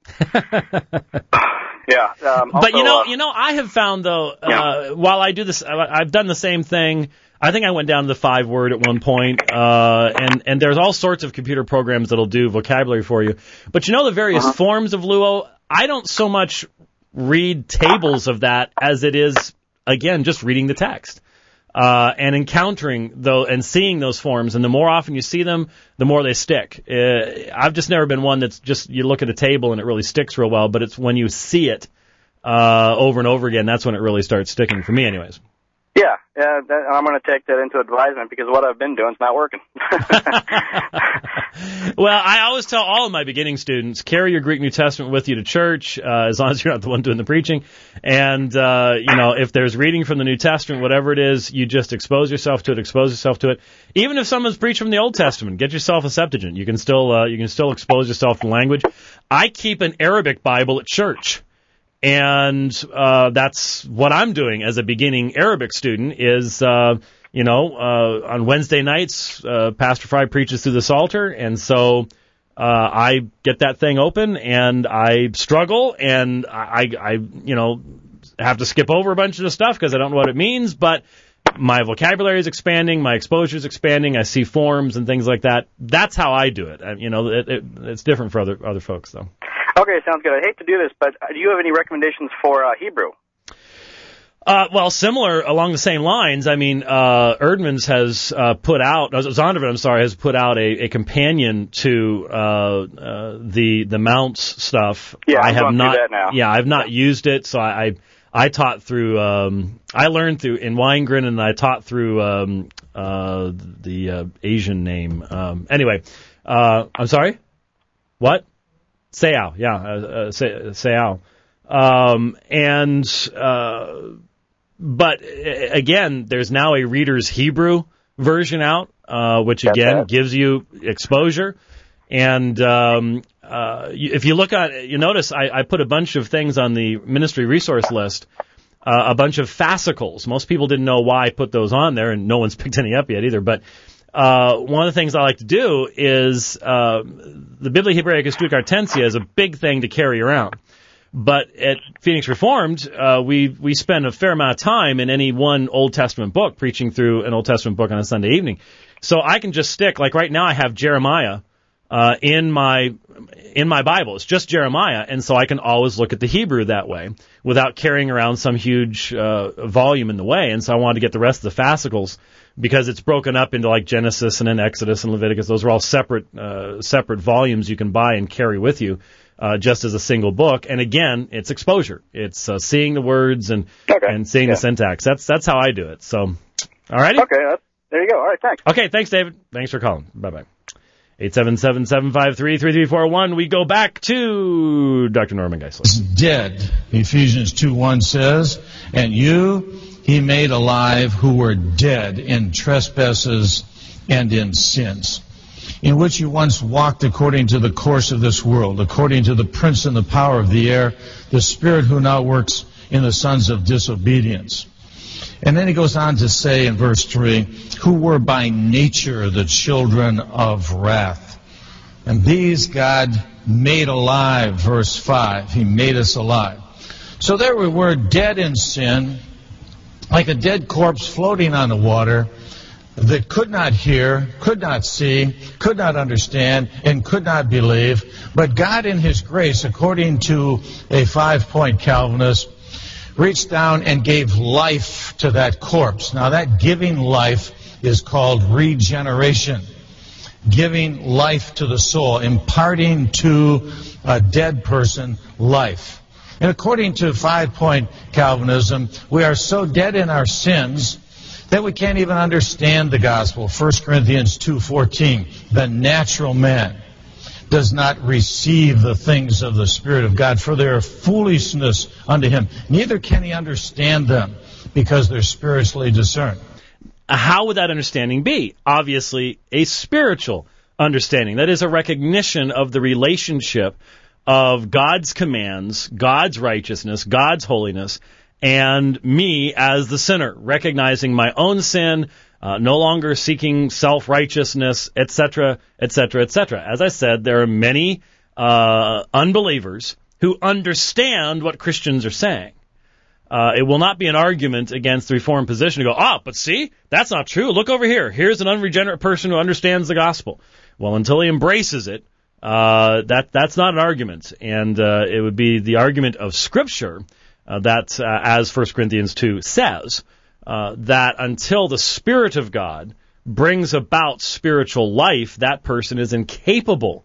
yeah. Um, also, but you know, uh, you know, I have found though, uh, yeah. while I do this, I've done the same thing. I think I went down to the five word at one point, uh, and and there's all sorts of computer programs that'll do vocabulary for you. But you know, the various uh-huh. forms of Luo, I don't so much read tables of that as it is, again, just reading the text. Uh, and encountering though and seeing those forms, and the more often you see them, the more they stick. Uh, I've just never been one that's just you look at a table and it really sticks real well, but it's when you see it uh, over and over again, that's when it really starts sticking for me, anyways. Yeah, yeah, that, I'm going to take that into advisement because what I've been doing is not working. Well, I always tell all of my beginning students, carry your Greek New Testament with you to church, uh, as long as you're not the one doing the preaching. And, uh, you know, if there's reading from the New Testament, whatever it is, you just expose yourself to it, expose yourself to it. Even if someone's preached from the Old Testament, get yourself a Septuagint. You can still, uh, you can still expose yourself to language. I keep an Arabic Bible at church. And, uh, that's what I'm doing as a beginning Arabic student is, uh, You know, uh, on Wednesday nights, uh, Pastor Fry preaches through the Psalter, and so uh, I get that thing open, and I struggle, and I, I, you know, have to skip over a bunch of the stuff because I don't know what it means, but my vocabulary is expanding, my exposure is expanding, I see forms and things like that. That's how I do it. I, you know, it, it, it's different for other other folks, though. Okay, sounds good. I hate to do this, but do you have any recommendations for uh, Hebrew? Uh, well, similar along the same lines. I mean, uh, Erdman's has, uh, put out, Zondervan, I'm sorry, has put out a, a companion to, uh, uh, the, the Mounts stuff. Yeah, I I'm have going not, through that now. Yeah, I've not used it, so I, I, I taught through, um, I learned through, in Weingren, and I taught through, um, uh, the, uh, Asian name. Um, anyway, uh, I'm sorry? What? Seao, yeah, uh, uh Seao. Um, and, uh, But, again, there's now a Reader's Hebrew version out, uh, which, again, gives you exposure. And um, uh, if you look at, you notice I, I put a bunch of things on the ministry resource list, uh, a bunch of fascicles. Most people didn't know why I put those on there, and no one's picked any up yet either. But uh, one of the things I like to do is uh, the Biblia Hebraica Stuttgartensia is a big thing to carry around. But at Phoenix Reformed, uh, we, we spend a fair amount of time in any one Old Testament book, preaching through an Old Testament book on a Sunday evening. So I can just stick, like right now I have Jeremiah, uh, in my, in my Bible. It's just Jeremiah, and so I can always look at the Hebrew that way without carrying around some huge, uh, volume in the way. And so I wanted to get the rest of the fascicles because it's broken up into like Genesis and then Exodus and Leviticus. Those are all separate, uh, separate volumes you can buy and carry with you. Uh, just as a single book, and again, it's exposure. It's uh, seeing the words and okay. and seeing yeah. the syntax. That's that's how I do it. So, all righty. Okay, that's, there you go. All right, thanks. Okay, thanks, David. Thanks for calling. Bye bye. Eight seven seven seven five three three three four one. We go back to Doctor Norman Geisler. Dead, Ephesians two one says, and you he made alive who were dead in trespasses and in sins, in which you once walked according to the course of this world, according to the prince and the power of the air, the spirit who now works in the sons of disobedience. And then he goes on to say in verse three, who were by nature the children of wrath. And these God made alive, verse five. He made us alive. So there we were, dead in sin, like a dead corpse floating on the water, that could not hear, could not see, could not understand, and could not believe. But God in His grace, according to a five-point Calvinist, reached down and gave life to that corpse. Now that giving life is called regeneration. Giving life to the soul, imparting to a dead person life. And according to five-point Calvinism, we are so dead in our sins that we can't even understand the gospel. First Corinthians two fourteen, the natural man does not receive the things of the Spirit of God, for they are foolishness unto him. Neither can he understand them, because they're spiritually discerned. How would that understanding be? Obviously, a spiritual understanding. That is a recognition of the relationship of God's commands, God's righteousness, God's holiness, and me as the sinner, recognizing my own sin, uh, no longer seeking self-righteousness, et cetera, et cetera, et cetera. As I said, there are many uh, unbelievers who understand what Christians are saying. Uh, it will not be an argument against the Reformed position to go, ah, but see, that's not true. Look over here. Here's an unregenerate person who understands the gospel. Well, until he embraces it, uh, that that's not an argument. And uh, it would be the argument of Scripture uh, that, uh, as First Corinthians two says, uh, that until the Spirit of God brings about spiritual life, that person is incapable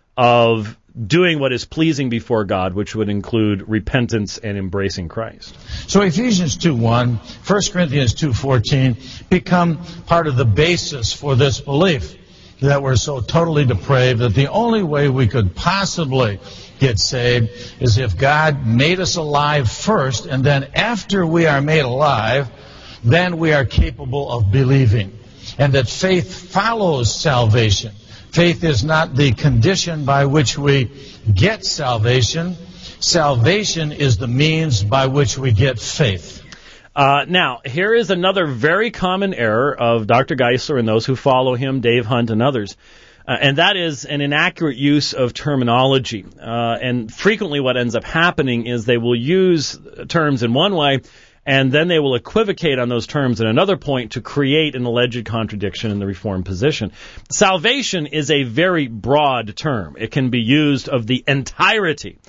of doing what is pleasing before God, which would include repentance and embracing Christ. So Ephesians two one, First Corinthians two fourteen become part of the basis for this belief. that we're so totally depraved that the only way we could possibly get saved is if God made us alive first, and then after we are made alive, then we are capable of believing. And that faith follows salvation. Faith is not the condition by which we get salvation. Salvation is the means by which we get faith. Uh, now, here is another very common error of Doctor Geisler and those who follow him, Dave Hunt and others, uh, and that is an inaccurate use of terminology. Uh, and frequently what ends up happening is they will use terms in one way, and then they will equivocate on those terms at another point to create an alleged contradiction in the Reformed position. Salvation is a very broad term. It can be used of the entirety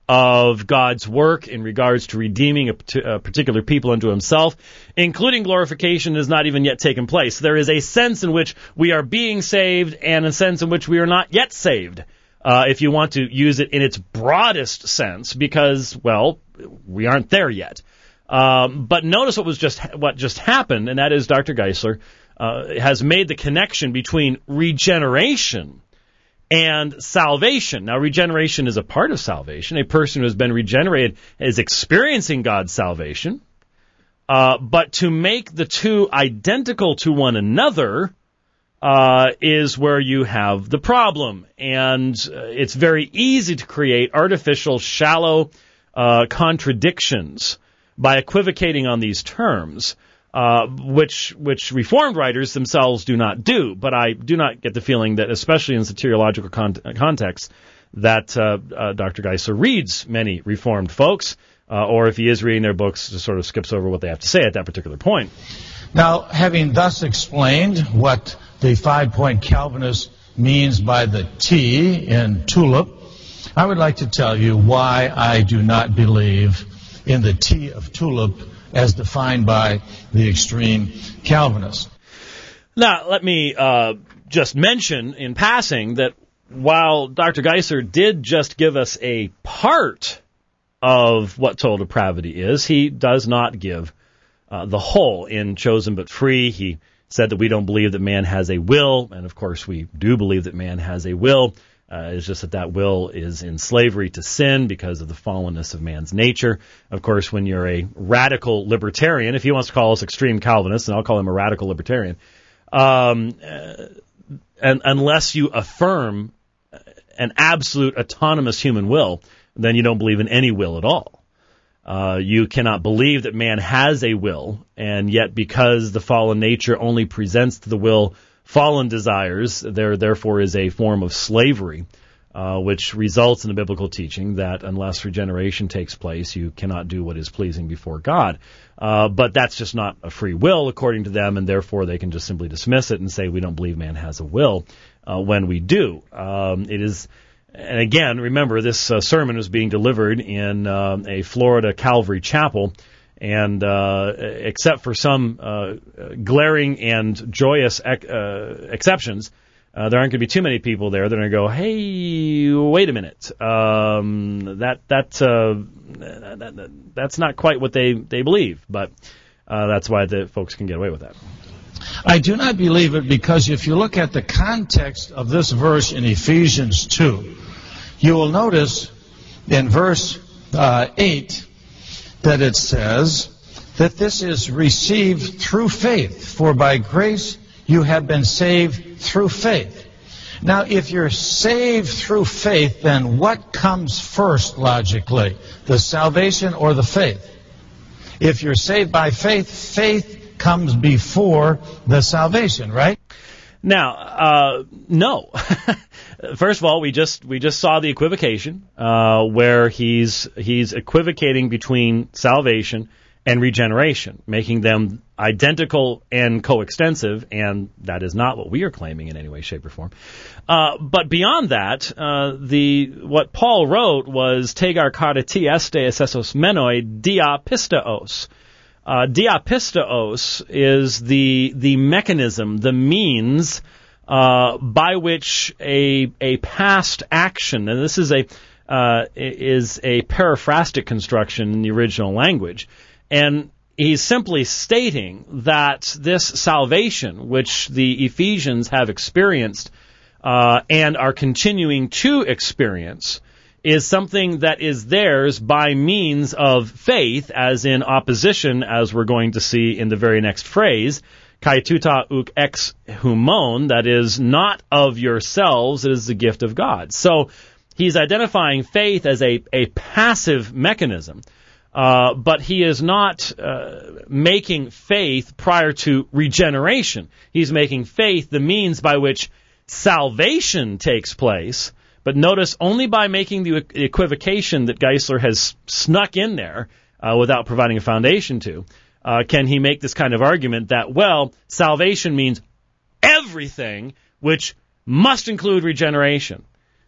of God's work in regards to redeeming a, a particular people unto himself, including glorification, has not even yet taken place. There is a sense in which we are being saved and a sense in which we are not yet saved, uh, if you want to use it in its broadest sense, because, well, we aren't there yet. Um, but notice what was just what just happened, and that is Doctor Geisler uh, has made the connection between regeneration and salvation. Now, regeneration is a part of salvation. A person who has been regenerated is experiencing God's salvation. Uh, but to make the two identical to one another uh, is where you have the problem. And uh, it's very easy to create artificial, shallow uh, contradictions by equivocating on these terms. Uh, which which Reformed writers themselves do not do, but I do not get the feeling that, especially in soteriological con- context, that uh, uh, Doctor Geisler reads many Reformed folks, uh, or if he is reading their books, just sort of skips over what they have to say at that particular point. Now, having thus explained what the five-point Calvinist means by the T in tulip, I would like to tell you why I do not believe in the T of tulip as defined by the extreme Calvinist. Now, let me uh, just mention in passing that while Doctor Geisler did just give us a part of what total depravity is, he does not give uh, the whole. In Chosen But Free, he said that we don't believe that man has a will, and of course we do believe that man has a will. Uh, it's just that that will is in slavery to sin because of the fallenness of man's nature. Of course, when you're a radical libertarian, if he wants to call us extreme Calvinists, and I'll call him a radical libertarian, um, uh, and unless you affirm an absolute autonomous human will, then you don't believe in any will at all. Uh, you cannot believe that man has a will, and yet because the fallen nature only presents to the will fallen desires, there therefore is a form of slavery, uh, which results in a biblical teaching that unless regeneration takes place, you cannot do what is pleasing before God. Uh, but that's just not a free will according to them, and therefore they can just simply dismiss it and say we don't believe man has a will uh, when we do. Um, it is, and again, remember this uh, sermon was being delivered in uh, a Florida Calvary chapel. And uh, except for some uh, glaring and joyous ec- uh, exceptions, uh, there aren't going to be too many people there that are going to go, hey, wait a minute. Um, that that, uh, that, that that's not quite what they, they believe. But uh, that's why the folks can get away with that. I do not believe it because if you look at the context of this verse in Ephesians two, you will notice in verse uh, eight, that it says that this is received through faith, for by grace you have been saved through faith. Now, if you're saved through faith, then what comes first logically? The salvation or the faith? If you're saved by faith, faith comes before the salvation, right? Now, uh, no. First of all, we just we just saw the equivocation uh, where he's he's equivocating between salvation and regeneration, making them identical and coextensive, and that is not what we are claiming in any way, shape, or form. Uh, but beyond that, uh, the what Paul wrote was tegar karati este esesos menoi diapisteos. Uh, diapisteos is the the mechanism, the means uh, by which a a past action, and this is a uh, is a paraphrastic construction in the original language, and he's simply stating that this salvation, which the Ephesians have experienced uh, and are continuing to experience, is something that is theirs by means of faith, as in opposition, as we're going to see in the very next phrase, kai tuta uk ex humon, that is not of yourselves, it is the gift of God. So he's identifying faith as a, a passive mechanism, uh, but he is not uh, making faith prior to regeneration. He's making faith the means by which salvation takes place. But notice, only by making the equivocation that Geisler has snuck in there uh, without providing a foundation to, uh, can he make this kind of argument that, well, salvation means everything, which must include regeneration.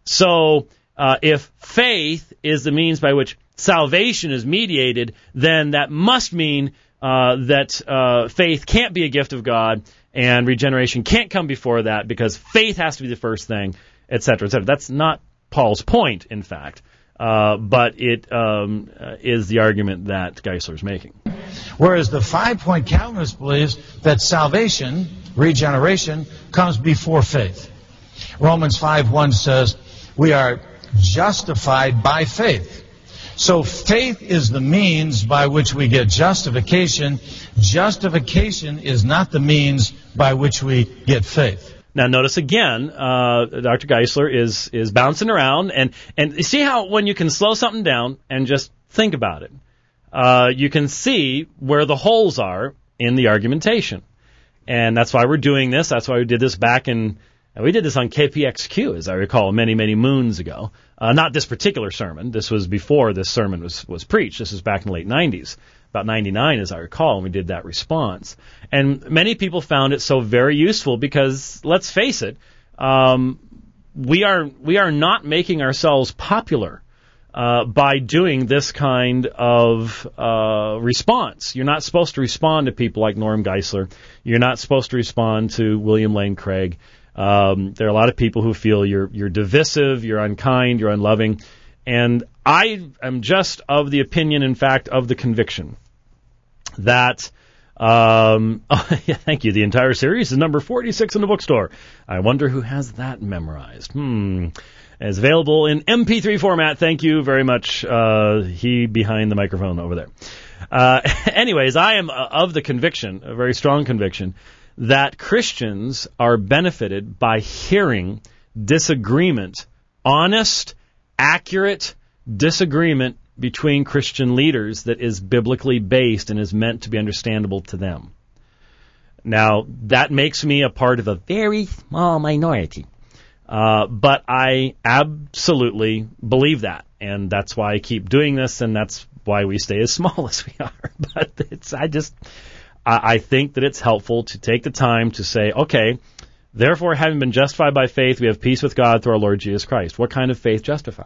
So uh, if faith is the means by which salvation is mediated, then that must mean uh, that uh, faith can't be a gift of God and regeneration can't come before that because faith has to be the first thing, et cetera, et cetera. That's not Paul's point, in fact, uh, but it um, uh, is the argument that Geisler's making. Whereas the five-point Calvinist believes that salvation, regeneration, comes before faith. Romans five one says, we are justified by faith. So faith is the means by which we get justification. Justification is not the means by which we get faith. Now, notice again, uh, Doctor Geisler is is bouncing around, and and you see how when you can slow something down and just think about it, uh, you can see where the holes are in the argumentation, and that's why we're doing this. That's why we did this back in we did this on K P X Q, as I recall, many many moons ago. Uh, not this particular sermon. This was before this sermon was was preached. This was back in the late nineties. About ninety-nine, as I recall, and we did that response. And many people found it so very useful because, let's face it, um, we are we are not making ourselves popular uh, by doing this kind of uh, response. You're not supposed to respond to people like Norm Geisler. You're not supposed to respond to William Lane Craig. Um, there are a lot of people who feel you're you're divisive, you're unkind, you're unloving, and I am just of the opinion, in fact, of the conviction that, um, oh, yeah, thank you, the entire series is number forty-six in the bookstore. I wonder who has that memorized. Hmm. It's available in M P three format. Thank you very much, uh, he behind the microphone over there. Uh, anyways, I am of the conviction, a very strong conviction, that Christians are benefited by hearing disagreement, honest, accurate disagreement between Christian leaders that is biblically based and is meant to be understandable to them. Now, that makes me a part of a very small minority, uh, but I absolutely believe that, and that's why I keep doing this, and that's why we stay as small as we are. But it's, I just, I, I think that it's helpful to take the time to say, okay, therefore, having been justified by faith, we have peace with God through our Lord Jesus Christ. What kind of faith justifies?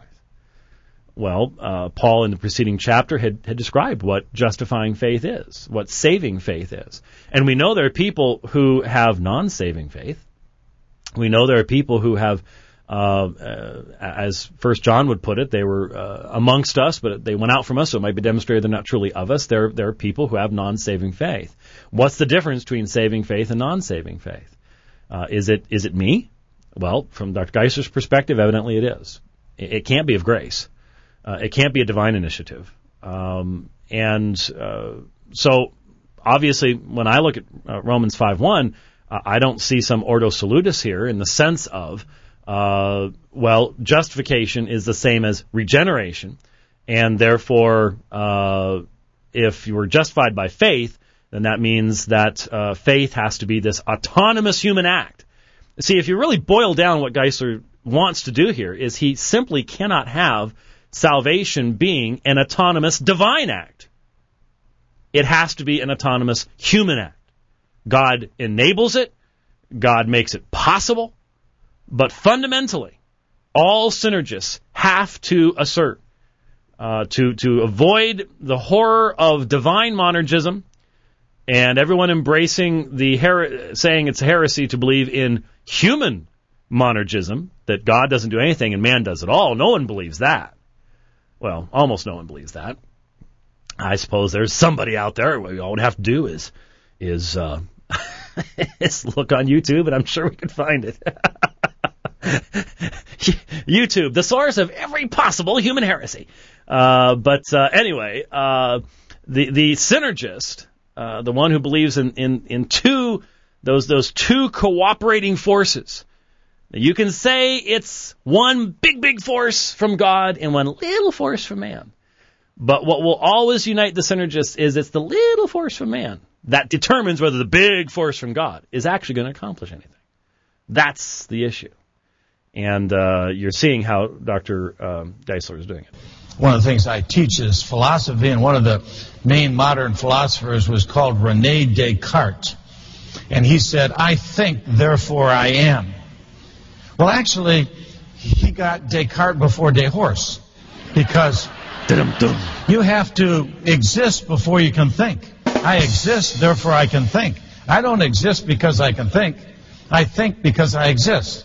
Well, uh, Paul in the preceding chapter had, had described what justifying faith is, what saving faith is. And we know there are people who have non-saving faith. We know there are people who have, uh, uh, as First John would put it, they were uh, amongst us, but they went out from us, so it might be demonstrated they're not truly of us. There, there are people who have non-saving faith. What's the difference between saving faith and non-saving faith? Uh, is it is it me? Well, from Doctor Geisler's perspective, evidently it is. It, it can't be of grace. Uh, it can't be a divine initiative. Um, and uh, so, obviously, when I look at uh, Romans five one, uh, I don't see some ordo salutis here in the sense of, uh, well, justification is the same as regeneration, and therefore, uh, if you were justified by faith, then that means that uh, faith has to be this autonomous human act. See, if you really boil down what Geisler wants to do here, is he simply cannot have salvation being an autonomous divine act. It has to be an autonomous human act. God enables it, God makes it possible, but fundamentally, all synergists have to assert, uh, to, to avoid the horror of divine monergism, and everyone embracing the her- saying it's heresy to believe in human monergism, that God doesn't do anything and man does it all. No one believes that. Well, almost no one believes that. I suppose there's somebody out there. What all we have to do is is uh, is look on YouTube, and I'm sure we can find it. YouTube, the source of every possible human heresy. Uh, but uh, anyway, uh, the the synergist, uh, the one who believes in, in, in two those those two cooperating forces. You can say it's one big big force from God and one little force from man. But what will always unite the synergists is it's the little force from man that determines whether the big force from God is actually going to accomplish anything. That's the issue. And uh, you're seeing how Doctor Um, Geisler is doing it. One of the things I teach is philosophy, and one of the main modern philosophers was called René Descartes. And he said, I think, therefore I am. Well, actually, he got Descartes before Dehorse, because you have to exist before you can think. I exist, therefore I can think. I don't exist because I can think. I think because I exist.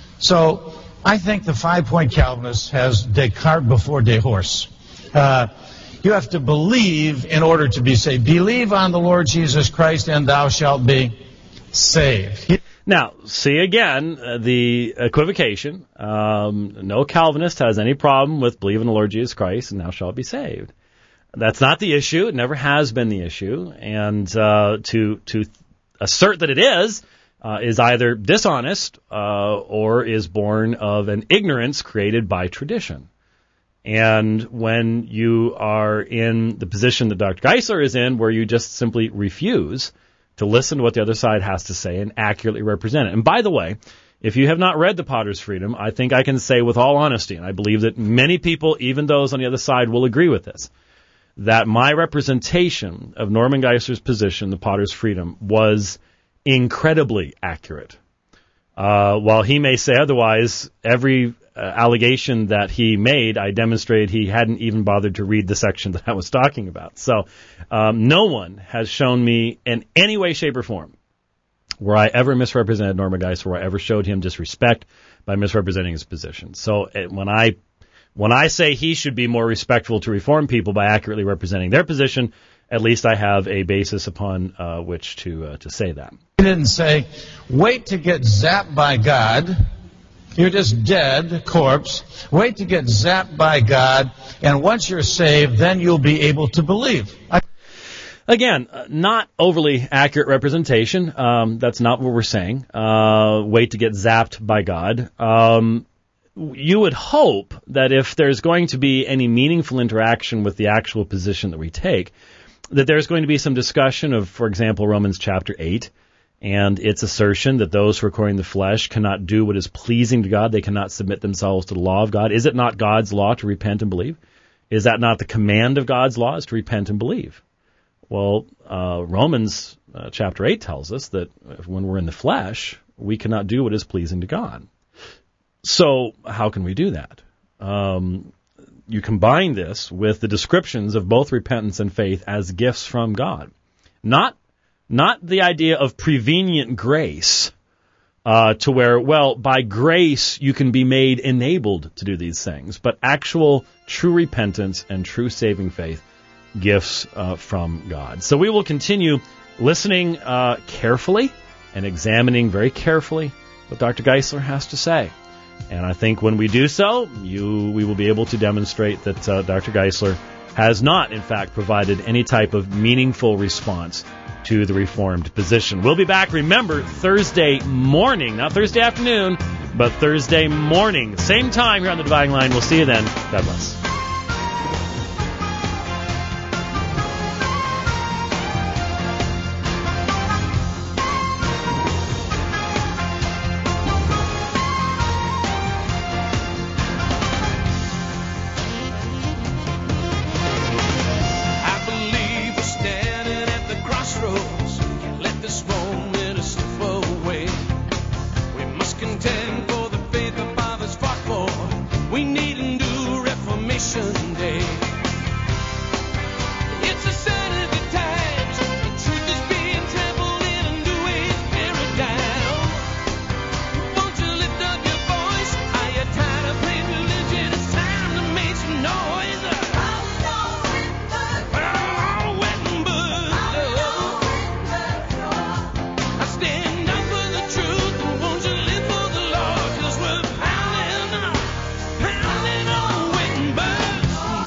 So I think the five-point Calvinist has Descartes before Dehorse. Uh, you have to believe in order to be saved. Believe on the Lord Jesus Christ and thou shalt be saved. Now, see again, uh, the equivocation. Um, no Calvinist has any problem with believing in the Lord Jesus Christ and thou shalt be saved. That's not the issue. It never has been the issue. And uh, to to assert that it is, uh, is either dishonest uh, or is born of an ignorance created by tradition. And when you are in the position that Doctor Geisler is in, where you just simply refuse to listen to what the other side has to say and accurately represent it. And by the way, if you have not read The Potter's Freedom, I think I can say with all honesty, and I believe that many people, even those on the other side, will agree with this, that my representation of Norman Geisler's position, The Potter's Freedom, was incredibly accurate. Uh, while he may say otherwise, every uh, allegation that he made, I demonstrated he hadn't even bothered to read the section that I was talking about. So um, no one has shown me in any way, shape, or form where I ever misrepresented Norman Geisler, where I ever showed him disrespect by misrepresenting his position. So uh, when I when I say he should be more respectful to Reformed people by accurately representing their position, at least I have a basis upon uh, which to uh, to say that. He didn't say, wait to get zapped by God. You're just dead, corpse. Wait to get zapped by God, and once you're saved, then you'll be able to believe. I- Again, uh, not overly accurate representation. Um, that's not what we're saying. Uh, wait to get zapped by God. Um, you would hope that if there's going to be any meaningful interaction with the actual position that we take, that there's going to be some discussion of, for example, Romans chapter eight, and its assertion that those who are according to the flesh cannot do what is pleasing to God. They cannot submit themselves to the law of God. Is it not God's law to repent and believe? Is that not the command of God's law, is to repent and believe? Well, uh, Romans uh, chapter eight tells us that when we're in the flesh, we cannot do what is pleasing to God. So how can we do that? Um, you combine this with the descriptions of both repentance and faith as gifts from God. Not not the idea of prevenient grace uh, to where, well, by grace you can be made enabled to do these things, but actual true repentance and true saving faith, gifts uh, from God. So we will continue listening uh, carefully and examining very carefully what Doctor Geisler has to say. And I think when we do so, you we will be able to demonstrate that uh, Doctor Geisler has not, in fact, provided any type of meaningful response to the Reformed position. We'll be back, remember, Thursday morning, not Thursday afternoon, but Thursday morning. Same time here on the Dividing Line. We'll see you then. God bless.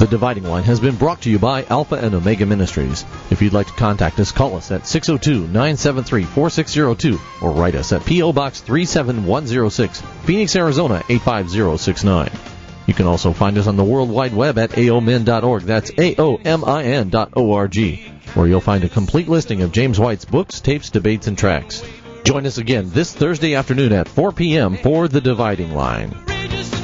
The Dividing Line has been brought to you by Alpha and Omega Ministries. If you'd like to contact us, call us at six oh two, nine seven three, four six oh two or write us at P O. Box three seven one oh six, Phoenix, Arizona eight five zero six nine. You can also find us on the World Wide Web at A O M I N dot org. That's A O M I N dot O R G, where you'll find a complete listing of James White's books, tapes, debates, and tracks. Join us again this Thursday afternoon at four p.m. for The Dividing Line.